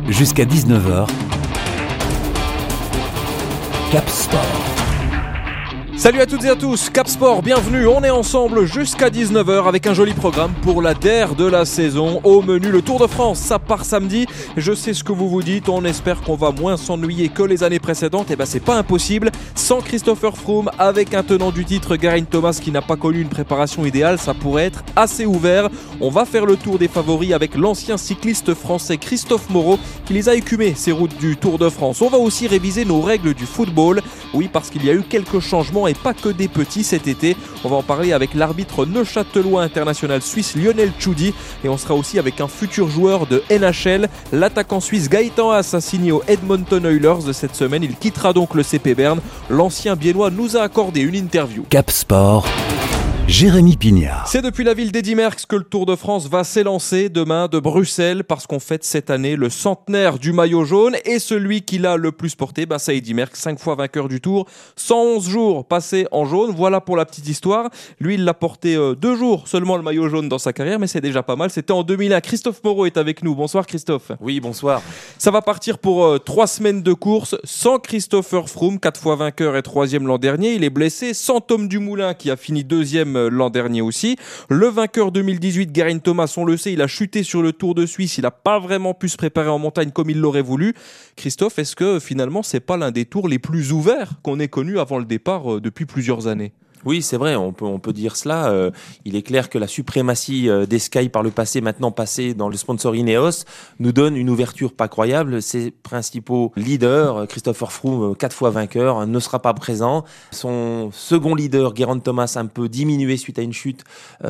Jusqu'à 19h, Cap Sport. Salut à toutes et à tous, Cap Sport, bienvenue, on est ensemble jusqu'à 19h avec un joli programme pour la DER de la saison. Au menu, le Tour de France, ça part samedi. Je sais ce que vous vous dites, on espère qu'on va moins s'ennuyer que les années précédentes. Et c'est pas impossible, sans Christopher Froome, avec un tenant du titre, Geraint Thomas, qui n'a pas connu une préparation idéale, ça pourrait être assez ouvert. On va faire le tour des favoris avec l'ancien cycliste français Christophe Moreau, qui les a écumés, ces routes du Tour de France. On va aussi réviser nos règles du football, oui, parce qu'il y a eu quelques changements et pas que des petits cet été. On va en parler avec l'arbitre neuchâtelois international suisse Lionel Tchoudi, et on sera aussi avec un futur joueur de NHL, l'attaquant suisse Gaëtan Haas a signé aux Edmonton Oilers de cette semaine. Il quittera donc le CP Berne. L'ancien biennois nous a accordé une interview. Cap Sport, Jérémy Pignard. C'est depuis la ville d'Eddy Merckx que le Tour de France va s'élancer demain de Bruxelles, parce qu'on fête cette année le centenaire du maillot jaune, et celui qui l'a le plus porté, c'est Eddy Merckx, 5 fois vainqueur du Tour, 111 jours passés en jaune. Voilà pour la petite histoire. Lui, il l'a porté 2 jours seulement, le maillot jaune, dans sa carrière, mais c'est déjà pas mal. C'était en 2001. Christophe Moreau est avec nous. Bonsoir Christophe. Oui, bonsoir. Ça va partir pour 3 semaines de course sans Christopher Froome, 4 fois vainqueur et 3e l'an dernier. Il est blessé. Sans Tom Dumoulin, qui a fini 2e l'an dernier aussi. Le vainqueur 2018, Geraint Thomas, on le sait, il a chuté sur le Tour de Suisse. Il n'a pas vraiment pu se préparer en montagne comme il l'aurait voulu. Christophe, est-ce que finalement c'est pas l'un des tours les plus ouverts qu'on ait connu avant le départ depuis plusieurs années ? Oui, c'est vrai, on peut dire cela. Il est clair que la suprématie des Sky par le passé, maintenant passée dans le sponsor Ineos, nous donne une ouverture pas croyable. Ses principaux leaders, Christopher Froome, 4 fois vainqueur, ne sera pas présent. Son second leader, Geraint Thomas, un peu diminué suite à une chute,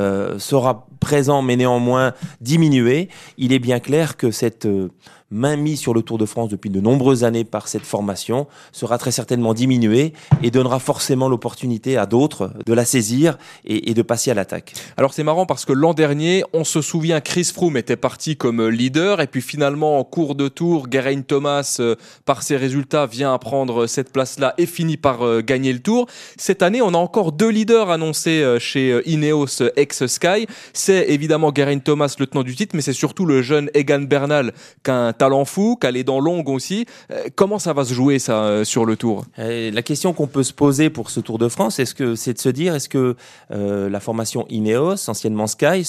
sera présent mais néanmoins diminué. Il est bien clair que cette main mise sur le Tour de France depuis de nombreuses années par cette formation sera très certainement diminuée et donnera forcément l'opportunité à d'autres de la saisir et de passer à l'attaque. Alors c'est marrant parce que l'an dernier, on se souvient, Chris Froome était parti comme leader, et puis finalement en cours de tour, Geraint Thomas, par ses résultats, vient à prendre cette place-là et finit par gagner le Tour. Cette année, on a encore 2 leaders annoncés chez Ineos ex-Sky. C'est évidemment Geraint Thomas, le tenant du titre, mais c'est surtout le jeune Egan Bernal, qu'un talent fou, qui a les dents longues aussi. Comment ça va se jouer ça sur le Tour ? La question qu'on peut se poser pour ce Tour de France, c'est de se dire, est-ce que la formation Ineos, anciennement Sky,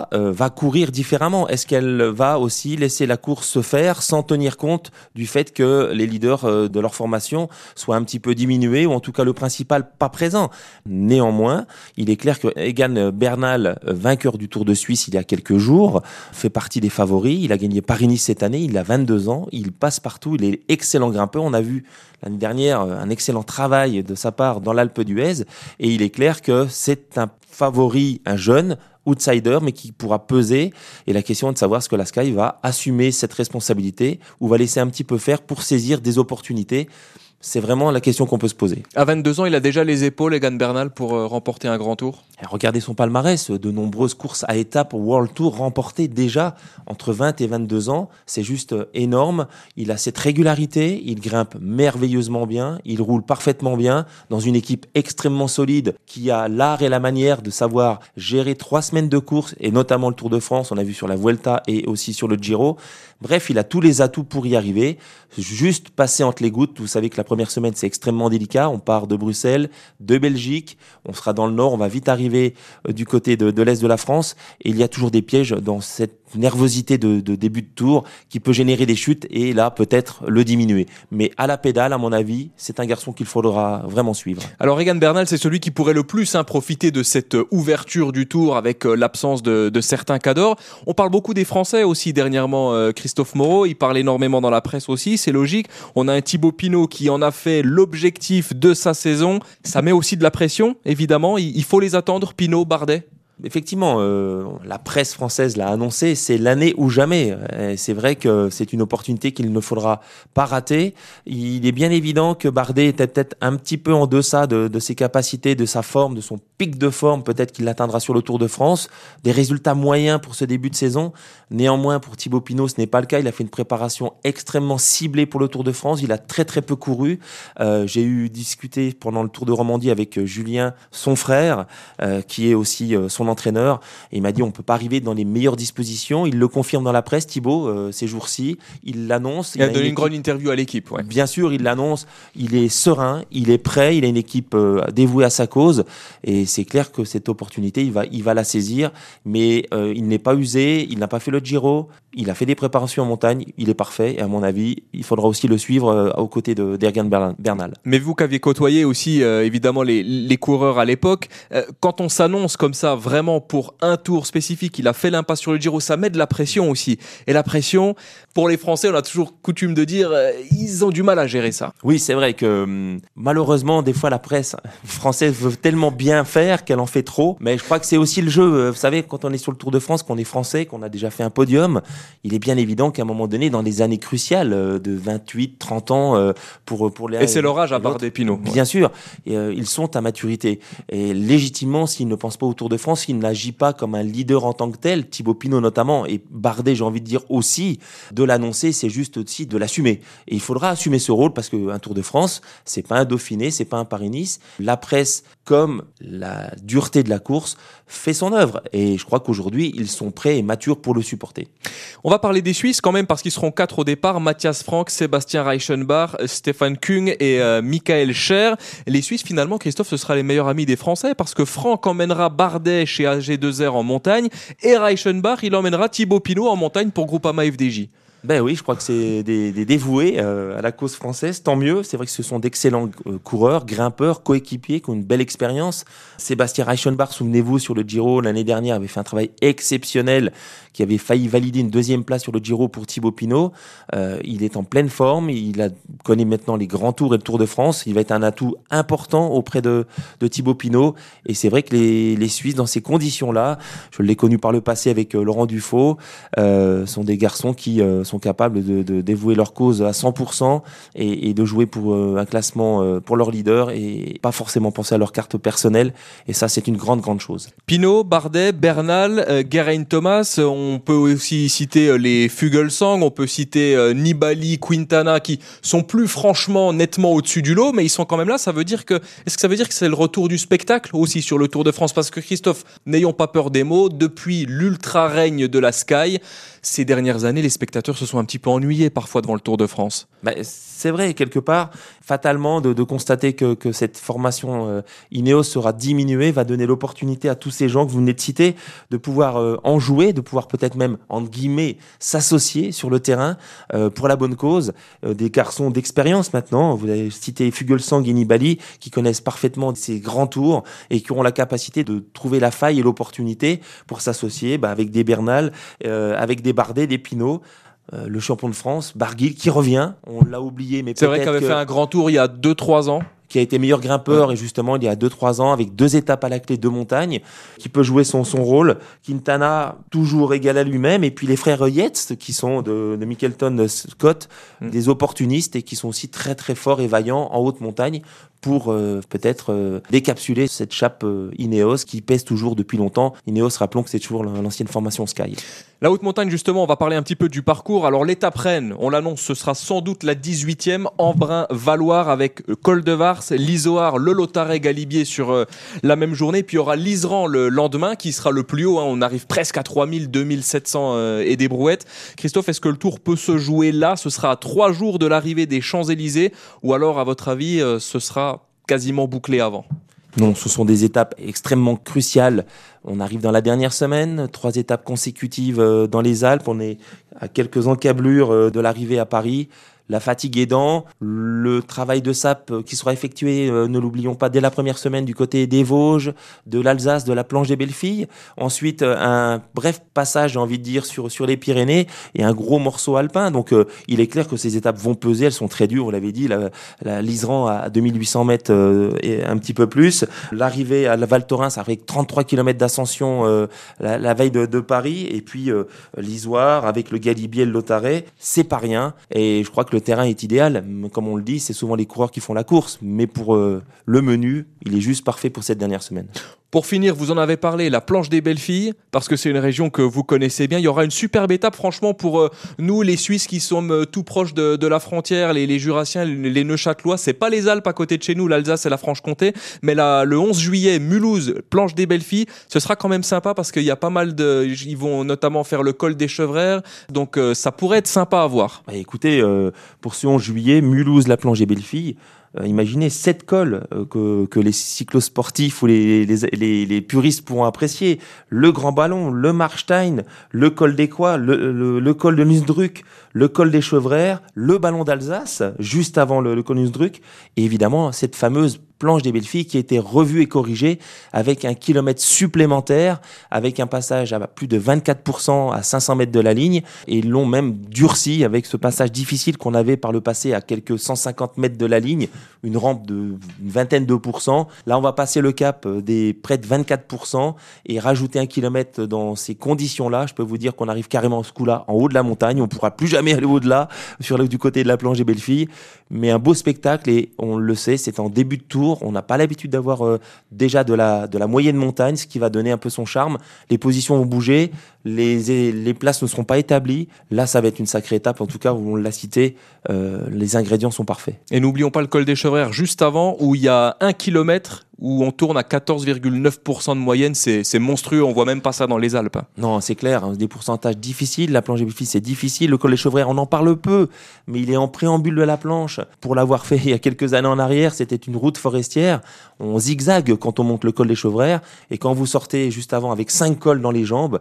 va courir différemment ? Est-ce qu'elle va aussi laisser la course se faire sans tenir compte du fait que les leaders de leur formation soient un petit peu diminués, ou en tout cas le principal pas présent ? Néanmoins, il est clair que Egan Bernal, vainqueur du Tour de Suisse il y a quelques jours, fait partie des favoris. Il a gagné Paris-Nice cette année, il a 22 ans, il passe partout, il est excellent grimpeur. On a vu l'année dernière un excellent travail de sa part dans l'Alpe d'Huez, et il est clair que c'est un favori, un jeune outsider, mais qui pourra peser. Et la question est de savoir, est-ce que la Sky va assumer cette responsabilité ou va laisser un petit peu faire pour saisir des opportunités ? C'est vraiment la question qu'on peut se poser. À 22 ans, il a déjà les épaules, Egan Bernal, pour remporter un grand tour. Regardez son palmarès, de nombreuses courses à étapes World Tour remportées déjà entre 20 et 22 ans. C'est juste énorme. Il a cette régularité, il grimpe merveilleusement bien, il roule parfaitement bien dans une équipe extrêmement solide qui a l'art et la manière de savoir gérer 3 semaines de course, et notamment le Tour de France, on a vu sur la Vuelta et aussi sur le Giro. Bref, il a tous les atouts pour y arriver. Juste passer entre les gouttes. Vous savez que la première semaine, c'est extrêmement délicat. On part de Bruxelles, de Belgique. On sera dans le nord. On va vite arriver du côté de l'est de la France. Et il y a toujours des pièges dans cette nervosité de début de tour qui peut générer des chutes et là, peut-être le diminuer. Mais à la pédale, à mon avis, c'est un garçon qu'il faudra vraiment suivre. Alors, Egan Bernal, c'est celui qui pourrait le plus profiter de cette ouverture du Tour avec l'absence de certains cadors. On parle beaucoup des Français aussi dernièrement, Christophe Moreau. Il parle énormément dans la presse aussi. C'est logique. On a un Thibaut Pinot qui en a fait l'objectif de sa saison. Ça met aussi de la pression, évidemment. Il faut les attendre, Pinot, Bardet. Effectivement, la presse française l'a annoncé, c'est l'année ou jamais. Et c'est vrai que c'est une opportunité qu'il ne faudra pas rater. Il est bien évident que Bardet était peut-être un petit peu en deçà de ses capacités, de sa forme, de son pic de forme. Peut-être qu'il l'atteindra sur le Tour de France. Des résultats moyens pour ce début de saison. Néanmoins, pour Thibaut Pinot, ce n'est pas le cas. Il a fait une préparation extrêmement ciblée pour le Tour de France. Il a très très peu couru. J'ai eu discuté pendant le Tour de Romandie avec Julien, son frère, qui est aussi son son entraîneur et il m'a dit on peut pas arriver dans les meilleures dispositions. Il le confirme dans la presse, Thibaut, ces jours-ci. Il l'annonce. Il a donné une grande interview à l'équipe. Ouais. Bien sûr, il l'annonce. Il est serein, il est prêt, il a une équipe dévouée à sa cause et c'est clair que cette opportunité, il va la saisir. Mais il n'est pas usé, il n'a pas fait le Giro, il a fait des préparations en montagne, il est parfait et à mon avis, il faudra aussi le suivre aux côtés d'Ergen Bernal. Mais vous qui aviez côtoyé aussi évidemment les coureurs à l'époque, quand on s'annonce comme ça vraiment pour un tour spécifique, il a fait l'impasse sur le Giro, ça met de la pression aussi. Et la pression, pour les Français, on a toujours coutume de dire, ils ont du mal à gérer ça. Oui, c'est vrai que malheureusement, des fois la presse française veut tellement bien faire qu'elle en fait trop. Mais je crois que c'est aussi le jeu. Vous savez, quand on est sur le Tour de France, qu'on est français, qu'on a déjà fait un podium, il est bien évident qu'à un moment donné, dans les années cruciales de 28, 30 ans, pour les... Et c'est leur âge à Bardet Pinot. Bien sûr, ils sont à maturité. Et légitimement, s'ils ne pensent pas au Tour de France, s'ils n'agissent pas comme un leader en tant que tel, Thibaut Pinot notamment, et Bardet, j'ai envie de dire aussi, de l'annoncer, c'est juste aussi de l'assumer. Et il faudra assumer ce rôle parce qu'un Tour de France, c'est pas un Dauphiné, c'est pas un Paris-Nice. La presse, comme la dureté de la course, fait son œuvre. Et je crois qu'aujourd'hui, ils sont prêts et matures pour le supporter. On va parler des Suisses quand même parce qu'ils seront 4 au départ. Matthias Franck, Sébastien Reichenbach, Stefan Küng et Michael Scher. Les Suisses, finalement, Christophe, ce sera les meilleurs amis des Français parce que Franck emmènera Bardet chez AG2R en montagne et Reichenbach, il emmènera Thibaut Pinot en montagne pour Groupama FDJ. Ben oui, je crois que c'est des dévoués à la cause française, tant mieux. C'est vrai que ce sont d'excellents coureurs, grimpeurs, coéquipiers qui ont une belle expérience. Sébastien Reichenbach, souvenez-vous, sur le Giro l'année dernière, avait fait un travail exceptionnel qui avait failli valider une 2e place sur le Giro pour Thibaut Pinot. Il est en pleine forme, connaît maintenant les grands tours et le Tour de France. Il va être un atout important auprès de Thibaut Pinot. Et c'est vrai que les Suisses, dans ces conditions-là, je l'ai connu par le passé avec Laurent Dufaux, sont des garçons qui sont capables de dévouer leur cause à 100% et de jouer pour un classement pour leur leader et pas forcément penser à leur carte personnelle. Et ça, c'est une grande, grande chose. Pinot, Bardet, Bernal, Geraint Thomas, on peut aussi citer les Fuglsang, on peut citer Nibali, Quintana qui sont plus franchement nettement au-dessus du lot, mais ils sont quand même là. Est-ce que ça veut dire que c'est le retour du spectacle aussi sur le Tour de France? Parce que Christophe, n'ayons pas peur des mots, depuis l'ultra-règne de la Sky, ces dernières années, les spectateurs se sont un petit peu ennuyés parfois devant le Tour de France. C'est vrai, quelque part, fatalement, de constater que cette formation Ineos sera diminuée, va donner l'opportunité à tous ces gens que vous venez de citer de pouvoir en jouer, de pouvoir peut-être même, entre guillemets, s'associer sur le terrain pour la bonne cause. Des garçons d'expérience maintenant, vous avez cité Fuglsang et Nibali, qui connaissent parfaitement ces grands tours et qui auront la capacité de trouver la faille et l'opportunité pour s'associer avec des Bernal, avec des Bardet, des Pinot. Le champion de France, Barguil, qui revient. On l'a oublié, mais c'est vrai qu'il avait fait un grand tour il y a 2-3 ans. Qui a été meilleur grimpeur, et justement, il y a 2-3 ans, avec 2 étapes à la clé de montagne, qui peut jouer son rôle. Quintana, toujours égal à lui-même. Et puis les frères Yates, qui sont de Mickelton Scott, des opportunistes et qui sont aussi très, très forts et vaillants en haute montagne pour peut-être décapsuler cette chape Ineos qui pèse toujours depuis longtemps. Ineos, rappelons que c'est toujours l'ancienne formation Sky. La haute montagne, justement, on va parler un petit peu du parcours. Alors, l'étape Rennes, on l'annonce, ce sera sans doute la 18e, Embrun-Valoir avec Col de Vars, l'Izoard, le Lotaret, Galibier sur la même journée. Puis il y aura l'Iseran le lendemain qui sera le plus haut. On arrive presque à 3000, 2700 et des brouettes. Christophe, est-ce que le Tour peut se jouer là? Ce sera à 3 jours de l'arrivée des Champs-Élysées ou alors, à votre avis, ce sera quasiment bouclé avant? Non, ce sont des étapes extrêmement cruciales. On arrive dans la dernière semaine, 3 étapes consécutives dans les Alpes. On est à quelques encablures de l'arrivée à Paris. La fatigue aidant, le travail de sape qui sera effectué, ne l'oublions pas, dès la première semaine du côté des Vosges, de l'Alsace, de la Planche des Belles-Filles. Ensuite, un bref passage, j'ai envie de dire, sur les Pyrénées et un gros morceau alpin. Donc, il est clair que ces étapes vont peser. Elles sont très dures, vous l'avez dit. L'Iseran à 2800 mètres et un petit peu plus. L'arrivée à la Val Thorens avec 33 km d'ascension la veille de Paris. Et puis, l'Izoard avec le Galibier et le Lotaret. C'est pas rien. Et je crois que le terrain est idéal, comme on le dit, c'est souvent les coureurs qui font la course, mais pour le menu, il est juste parfait pour cette dernière semaine. Pour finir, vous en avez parlé, la planche des belles filles, parce que c'est une région que vous connaissez bien. Il y aura une superbe étape, franchement, pour nous, les Suisses qui sommes tout proches de la frontière, les Jurassiens, les Neuchâtelois. C'est pas les Alpes à côté de chez nous, l'Alsace et la Franche-Comté, mais le 11 juillet, Mulhouse, planche des belles filles, ce sera quand même sympa parce qu'il y a pas mal ils vont notamment faire le col des Chevrères, donc ça pourrait être sympa à voir. Écoutez, pour ce 11 juillet, Mulhouse, la planche des belles filles. Imaginez 7 cols que les cyclosportifs ou les puristes pourront apprécier. Le Grand Ballon, le Markstein, le col des Quoi, le col de Nussdruck, le col des Chevrères, le ballon d'Alsace, juste avant le col Nussdruck, et évidemment cette fameuse planche des belles filles qui a été revue et corrigée avec un kilomètre supplémentaire, avec un passage à plus de 24% à 500 mètres de la ligne, et ils l'ont même durci avec ce passage difficile qu'on avait par le passé à quelques 150 mètres de la ligne, une rampe d'une vingtaine de pourcents. Là, on va passer le cap des près de 24% et rajouter un kilomètre dans ces conditions-là. Je peux vous dire qu'on arrive carrément ce coup-là en haut de la montagne. On ne pourra plus jamais aller au-delà du côté de la planche des belles filles. Mais un beau spectacle, et on le sait, c'est en début de tour. On n'a pas l'habitude d'avoir déjà de la moyenne montagne, ce qui va donner un peu son charme. Les positions vont bouger, les places ne seront pas établies. Là, ça va être une sacrée étape. En tout cas, on l'a cité, les ingrédients sont parfaits. Et n'oublions pas le col des Chevrères juste avant, où il y a 1 kilomètre où on tourne à 14,9% de moyenne. C'est monstrueux, on voit même pas ça dans les Alpes. Non, c'est clair, des pourcentages difficiles. La planche des belles filles, c'est difficile. Le col des Chevrères, on en parle peu, mais il est en préambule de la planche. Pour l'avoir fait il y a quelques années en arrière, c'était une route forestière. On zigzague quand on monte le col des Chevrères, et quand vous sortez juste avant avec 5 cols dans les jambes,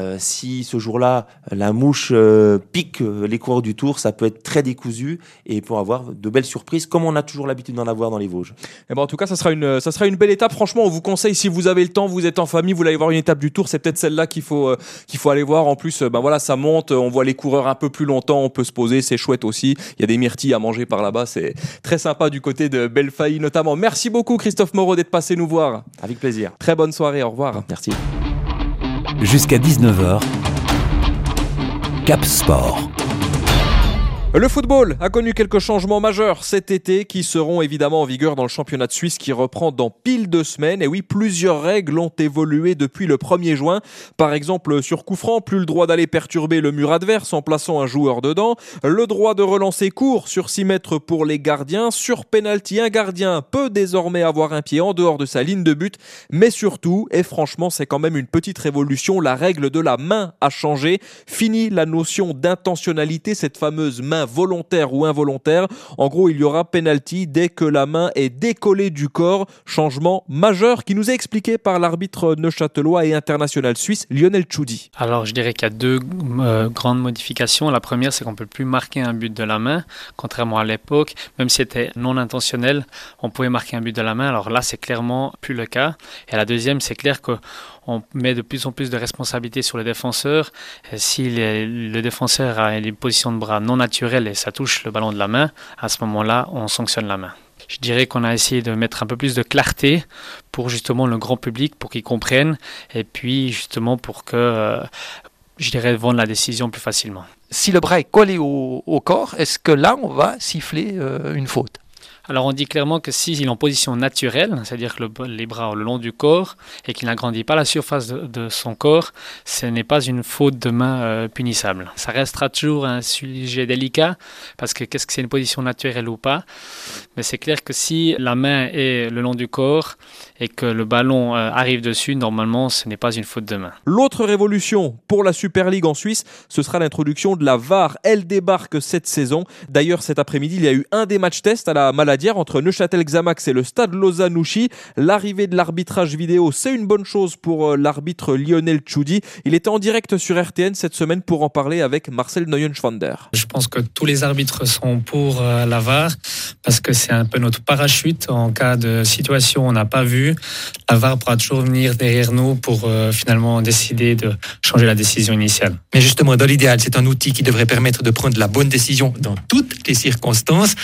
si ce jour-là la mouche pique les coureurs du Tour, ça peut être très décousu et pour avoir de belles surprises comme on a toujours l'habitude d'en avoir dans les Vosges. Et en tout cas, ça sera une belle étape. Franchement, on vous conseille, si vous avez le temps, vous êtes en famille, vous voulez aller voir une étape du Tour, c'est peut-être celle-là qu'il faut aller voir. En plus, ça monte, on voit les coureurs un peu plus longtemps, on peut se poser, c'est chouette aussi. Il y a des myrtilles à manger par là-bas, c'est très sympa du côté de Belfailly notamment. Merci beaucoup Christophe Moreau d'être passé nous voir. Avec plaisir. Très bonne soirée, au revoir. Merci. Jusqu'à 19h, Cap Sport. Le football a connu quelques changements majeurs cet été qui seront évidemment en vigueur dans le championnat de Suisse qui reprend dans pile 2 semaines. Et oui, plusieurs règles ont évolué depuis le 1er juin. Par exemple, sur coup franc, plus le droit d'aller perturber le mur adverse en plaçant un joueur dedans. Le droit de relancer court sur 6 mètres pour les gardiens. Sur pénalty, un gardien peut désormais avoir un pied en dehors de sa ligne de but. Mais surtout, et franchement, c'est quand même une petite révolution, la règle de la main a changé. Fini la notion d'intentionnalité, cette fameuse main volontaire ou involontaire. En gros, il y aura penalty dès que la main est décollée du corps. Changement majeur qui nous est expliqué par l'arbitre neuchâtelois et international suisse Lionel Tchoudi. Alors, je dirais qu'il y a 2 grandes modifications. La première, c'est qu'on ne peut plus marquer un but de la main, contrairement à l'époque. Même si c'était non intentionnel, on pouvait marquer un but de la main. Alors là, c'est clairement plus le cas. Et la deuxième, c'est clair qu'on met de plus en plus de responsabilités sur les défenseurs. Et si le défenseur a une position de bras non naturelle et ça touche le ballon de la main, à ce moment-là, on sanctionne la main. Je dirais qu'on a essayé de mettre un peu plus de clarté pour justement le grand public, pour qu'ils comprennent, et puis justement pour que, vendre la décision plus facilement. Si le bras est collé au corps, est-ce que là, on va siffler une faute ? Alors on dit clairement que s'il est en position naturelle, c'est-à-dire que les bras le long du corps et qu'il n'agrandit pas la surface de son corps, ce n'est pas une faute de main punissable. Ça restera toujours un sujet délicat parce que qu'est-ce que c'est une position naturelle ou pas ? Mais c'est clair que si la main est le long du corps et que le ballon arrive dessus, normalement ce n'est pas une faute de main. L'autre révolution pour la Super League en Suisse, ce sera l'introduction de la VAR. Elle débarque cette saison. D'ailleurs cet après-midi, il y a eu un des matchs tests à la Maladière entre Neuchâtel-Xamax et le Stade Lausanne-Ouchy. L'arrivée de l'arbitrage vidéo, c'est une bonne chose pour l'arbitre Lionel Tchoudi. Il était en direct sur RTN cette semaine pour en parler avec Marcel Neuenschwander. Je pense que tous les arbitres sont pour la VAR parce que c'est un peu notre parachute en cas de situation on n'a pas vu. La VAR pourra toujours venir derrière nous pour finalement décider de changer la décision initiale. Mais justement, dans l'idéal, c'est un outil qui devrait permettre de prendre la bonne décision dans toutes les circonstances.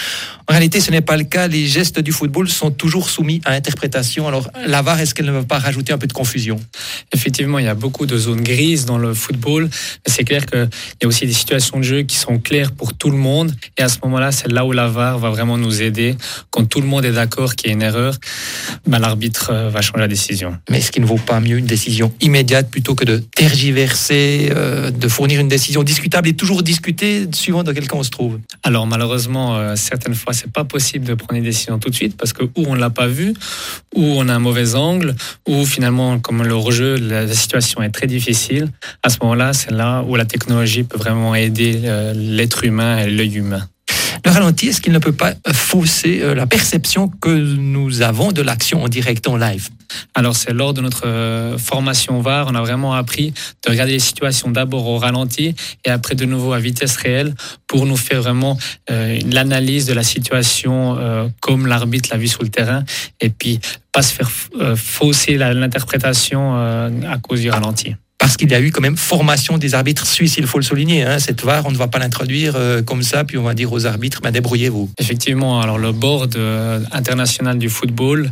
En réalité, ce n'est pas le cas. Les gestes du football sont toujours soumis à interprétation. Alors, la VAR, est-ce qu'elle ne va pas rajouter un peu de confusion? Effectivement, il y a beaucoup de zones grises dans le football. C'est clair qu'il y a aussi des situations de jeu qui sont claires pour tout le monde. Et à ce moment-là, c'est là où la VAR va vraiment nous aider. Quand tout le monde est d'accord qu'il y a une erreur, l'arbitre va changer la décision. Mais est-ce qu'il ne vaut pas mieux une décision immédiate plutôt que de tergiverser, de fournir une décision discutable et toujours discuter suivant dans quel camp on se trouve? Alors malheureusement, certaines fois, c'est pas possible de prendre une décision tout de suite parce que ou on l'a pas vu, ou on a un mauvais angle, ou finalement, comme le hors-jeu, la situation est très difficile. À ce moment-là, c'est là où la technologie peut vraiment aider l'être humain et l'œil humain. Le ralenti, est-ce qu'il ne peut pas fausser la perception que nous avons de l'action en direct, en live? Alors c'est lors de notre formation VAR, on a vraiment appris de regarder les situations d'abord au ralenti et après de nouveau à vitesse réelle pour nous faire vraiment l'analyse de la situation comme l'arbitre l'a vu sur le terrain et puis pas se faire fausser l'interprétation à cause du ralenti. Parce qu'il y a eu quand même formation des arbitres suisses, il faut le souligner. Cette VAR, on ne va pas l'introduire comme ça, puis on va dire aux arbitres, débrouillez-vous. Effectivement, alors le board international du football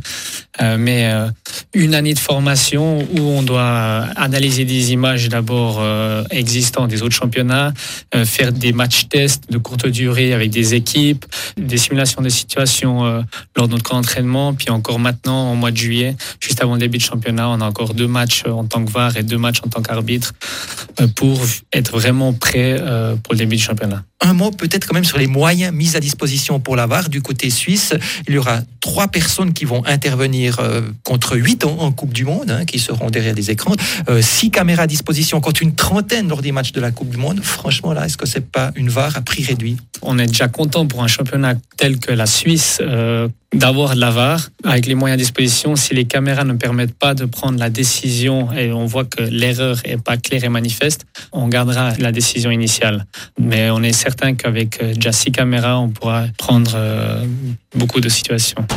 met une année de formation où on doit analyser des images d'abord existantes des autres championnats, faire des matchs tests de courte durée avec des équipes, des simulations de situations lors de notre camp d'entraînement, puis encore maintenant, au mois de juillet, juste avant le début de championnat, on a encore 2 matchs en tant que VAR et 2 matchs en tant qu'arbitre pour être vraiment prêt pour le début du championnat. Un mot peut-être quand même sur les moyens mis à disposition pour la VAR du côté suisse. Il y aura 3 personnes qui vont intervenir contre 8 en Coupe du Monde, qui seront derrière les écrans. 6 caméras à disposition contre une trentaine lors des matchs de la Coupe du Monde. Franchement, là, est-ce que c'est pas une VAR à prix réduit? On est déjà content pour un championnat tel que la Suisse d'avoir de la VAR avec les moyens à disposition. Si les caméras ne permettent pas de prendre la décision et on voit que l'erreur est pas claire et manifeste, on gardera la décision initiale. Mais on est certain qu'avec déjà 6 caméras, on pourra prendre beaucoup de situations.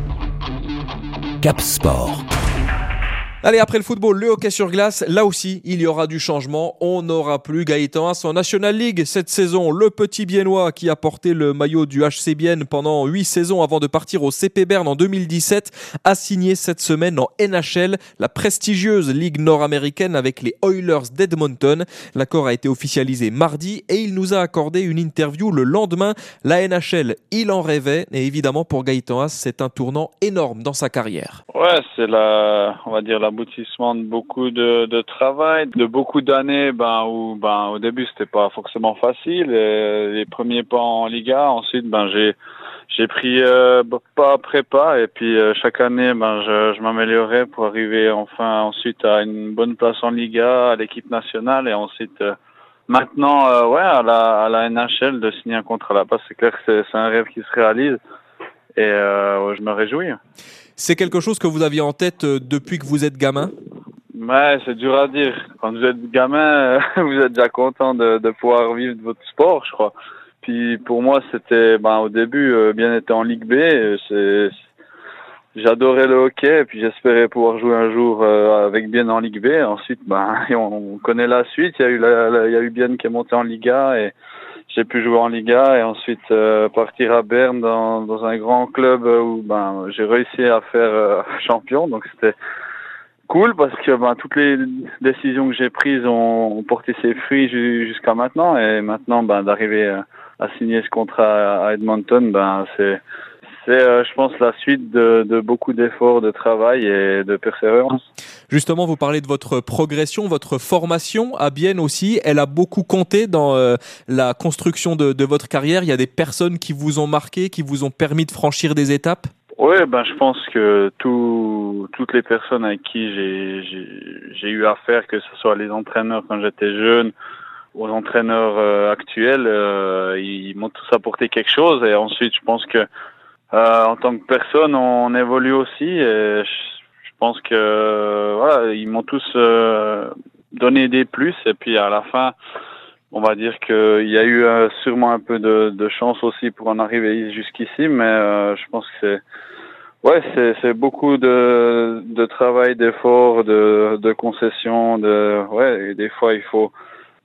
Cap Sport. Allez, après le football, le hockey sur glace, là aussi, il y aura du changement. On n'aura plus Gaëtan Haas en National League cette saison. Le petit Biennois qui a porté le maillot du HC Bienne pendant 8 saisons avant de partir au CP Bern en 2017 a signé cette semaine en NHL, la prestigieuse ligue nord-américaine avec les Oilers d'Edmonton. L'accord a été officialisé mardi et il nous a accordé une interview le lendemain. La NHL, il en rêvait et évidemment pour Gaëtan Haas, c'est un tournant énorme dans sa carrière. Ouais, c'est on va dire l'aboutissement de beaucoup de travail, de beaucoup d'années où au début c'était pas forcément facile, les premiers pas en Liga, ensuite j'ai pris pas après pas et puis chaque année je m'améliorais pour arriver ensuite à une bonne place en Liga, à l'équipe nationale et ensuite maintenant à la NHL de signer un contrat là-bas, c'est clair que c'est un rêve qui se réalise et je me réjouis. C'est quelque chose que vous aviez en tête depuis que vous êtes gamin? Ouais, c'est dur à dire. Quand vous êtes gamin, vous êtes déjà content de pouvoir vivre de votre sport, je crois. Puis pour moi, c'était au début, bien être en Ligue B. J'adorais le hockey, et puis j'espérais pouvoir jouer un jour avec Bienne en Ligue B. Ensuite, on connaît la suite. Il y a eu Bienne qui est monté en Liga et j'ai pu jouer en Liga et ensuite partir à Berne dans un grand club où j'ai réussi à faire champion. Donc c'était cool parce que toutes les décisions que j'ai prises ont porté ses fruits jusqu'à maintenant et maintenant d'arriver à signer ce contrat à Edmonton, c'est je pense la suite de beaucoup d'efforts, de travail et de persévérance. Justement, vous parlez de votre progression, votre formation à Bienne aussi. Elle a beaucoup compté dans la construction de votre carrière. Il y a des personnes qui vous ont marqué, qui vous ont permis de franchir des étapes? Oui, je pense que toutes les personnes avec qui j'ai eu affaire, que ce soit les entraîneurs quand j'étais jeune, aux entraîneurs actuels, ils m'ont tous apporté quelque chose. Et ensuite, je pense que en tant que personne, on évolue aussi. Et je pense que ils m'ont tous donné des plus. Et puis à la fin, on va dire qu'il y a eu sûrement un peu de chance aussi pour en arriver jusqu'ici. Mais je pense que c'est beaucoup de travail, d'effort, de concessions. Et des fois, il faut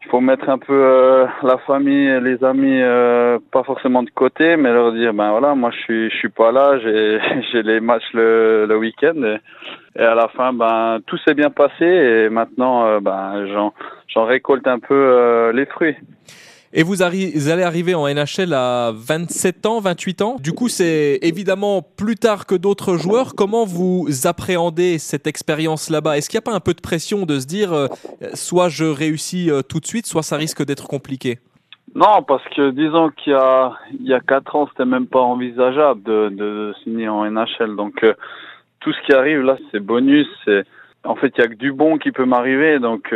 il faut mettre un peu la famille, les amis, pas forcément de côté, mais leur dire ben voilà, moi je suis pas là, j'ai les matchs le week-end et à la fin ben tout s'est bien passé et maintenant ben j'en récolte un peu les fruits. Et vous allez arriver en NHL à 27 ans, 28 ans. Du coup, c'est évidemment plus tard que d'autres joueurs. Comment vous appréhendez cette expérience là-bas? Est-ce qu'il n'y a pas un peu de pression de se dire soit je réussis tout de suite, soit ça risque d'être compliqué? Non, parce que disons qu'il y a 4 ans, c'était même pas envisageable de signer en NHL. Donc tout ce qui arrive là, c'est bonus. En fait, il y a que du bon qui peut m'arriver. Donc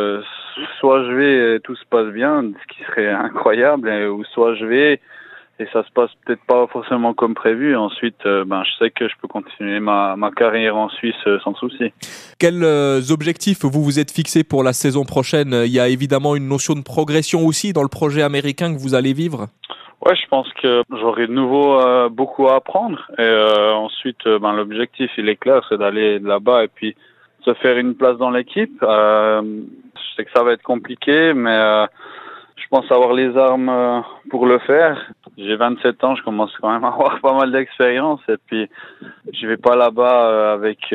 soit je vais et tout se passe bien, ce qui serait incroyable, ou soit je vais et ça se passe peut-être pas forcément comme prévu. Ensuite, je sais que je peux continuer ma carrière en Suisse sans souci. Quels objectifs vous vous êtes fixés pour la saison prochaine? Il y a évidemment une notion de progression aussi dans le projet américain que vous allez vivre. Ouais, je pense que j'aurai de nouveau beaucoup à apprendre. Et ensuite, l'objectif, il est clair, c'est d'aller là-bas et puis se faire une place dans l'équipe. Je sais que ça va être compliqué, mais je pense avoir les armes pour le faire. J'ai 27 ans, je commence quand même à avoir pas mal d'expérience et puis je vais pas là-bas avec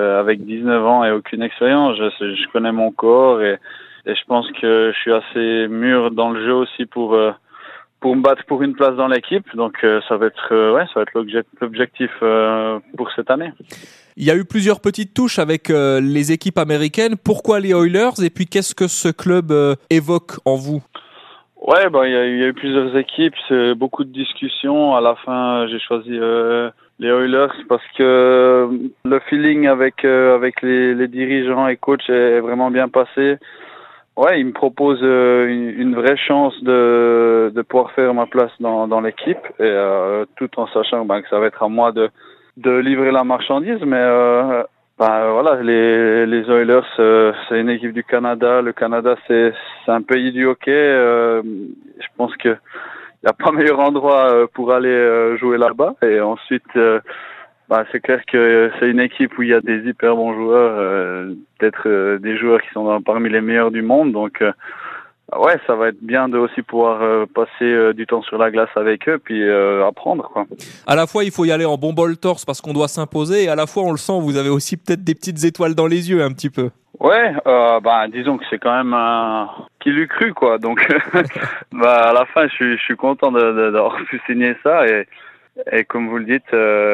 19 ans et aucune expérience. Je connais mon corps et je pense que je suis assez mûr dans le jeu aussi pour me battre pour une place dans l'équipe. Donc ça va être l'objectif pour cette année. Il y a eu plusieurs petites touches avec les équipes américaines. Pourquoi les Oilers? Et puis qu'est-ce que ce club évoque en vous? Ouais, il y a eu plusieurs équipes, c'est beaucoup de discussions. À la fin, j'ai choisi les Oilers parce que le feeling avec les dirigeants et coachs est vraiment bien passé. Ouais, ils me proposent une vraie chance de pouvoir faire ma place dans l'équipe et tout en sachant que ça va être à moi de livrer la marchandise, mais les Oilers, c'est une équipe du Canada. Le Canada, c'est un pays du hockey. Je pense que il n'y a pas meilleur endroit pour aller jouer là-bas. Et ensuite, c'est clair que c'est une équipe où il y a des hyper bons joueurs, peut-être des joueurs qui sont parmi les meilleurs du monde. Donc, ça va être bien de aussi pouvoir passer du temps sur la glace avec eux puis apprendre, quoi. À la fois, il faut y aller en bon bol torse parce qu'on doit s'imposer et à la fois, on le sent, vous avez aussi peut-être des petites étoiles dans les yeux un petit peu. Ouais, disons que c'est quand même qui l'eût cru, quoi. Donc, à la fin, je suis content d'avoir pu signer ça et comme vous le dites,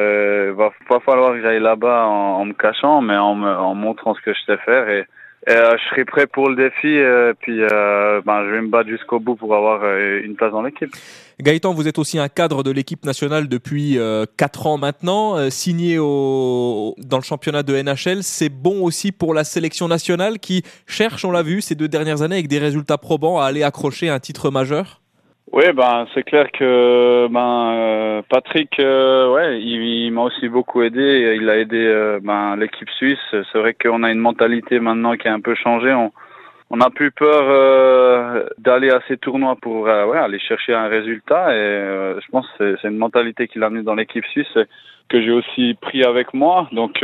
va pas falloir que j'aille là-bas en me cachant, mais en montrant ce que je sais faire et je serai prêt pour le défi, puis je vais me battre jusqu'au bout pour avoir une place dans l'équipe. Gaëtan, vous êtes aussi un cadre de l'équipe nationale depuis 4 ans maintenant, signé dans le championnat de NHL. C'est bon aussi pour la sélection nationale qui cherche, on l'a vu, ces 2 dernières années avec des résultats probants à aller accrocher un titre majeur? Oui, c'est clair que Patrick, il m'a aussi beaucoup aidé. Il a aidé l'équipe suisse. C'est vrai qu'on a une mentalité maintenant qui a un peu changé. On n'a plus peur d'aller à ces tournois pour aller chercher un résultat. Et je pense que c'est une mentalité qu'il a amenée dans l'équipe suisse que j'ai aussi pris avec moi. Donc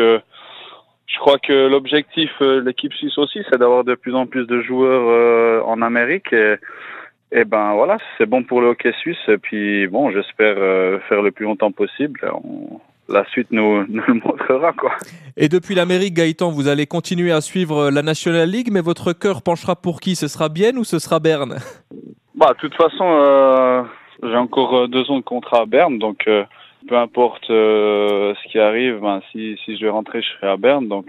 je crois que l'objectif de l'équipe suisse aussi, c'est d'avoir de plus en plus de joueurs en Amérique. Et c'est bon pour le hockey suisse. Et puis j'espère faire le plus longtemps possible. La suite nous le montrera, quoi. Et depuis l'Amérique, Gaëtan, vous allez continuer à suivre la National League, mais votre cœur penchera pour qui? Ce sera Bienne ou ce sera Berne? De toute façon, j'ai encore 2 ans de contrat à Berne, donc peu importe ce qui arrive, si je vais rentrer, je serai à Berne. Donc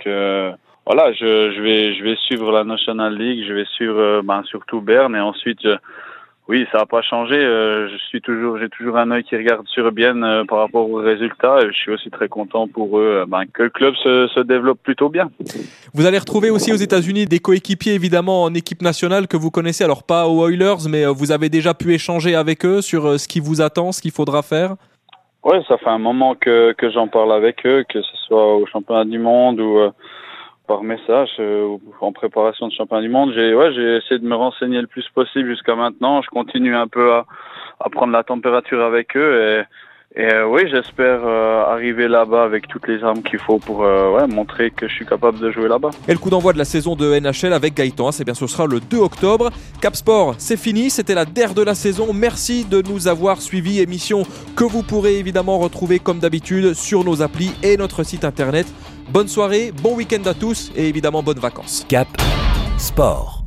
je vais suivre la National League, je vais suivre surtout Berne et ensuite. Oui, ça n'a pas changé. J'ai toujours un œil qui regarde sur Bienne par rapport aux résultats. Et je suis aussi très content pour eux que le club se développe plutôt bien. Vous allez retrouver aussi aux États-Unis des coéquipiers évidemment en équipe nationale que vous connaissez. Alors pas aux Oilers, mais vous avez déjà pu échanger avec eux sur ce qui vous attend, ce qu'il faudra faire. Ouais, ça fait un moment que j'en parle avec eux, que ce soit au championnat du monde ou par message en préparation de championnat du monde. J'ai essayé de me renseigner le plus possible jusqu'à maintenant. Je continue un peu à prendre la température avec eux Et oui, j'espère arriver là-bas avec toutes les armes qu'il faut pour montrer que je suis capable de jouer là-bas. Et le coup d'envoi de la saison de NHL avec Gaëtan, c'est bien sûr, ce sera le 2 octobre. Cap Sport, c'est fini, c'était la DER de la saison. Merci de nous avoir suivis, émission que vous pourrez évidemment retrouver comme d'habitude sur nos applis et notre site internet. Bonne soirée, bon week-end à tous et évidemment bonnes vacances. Cap Sport.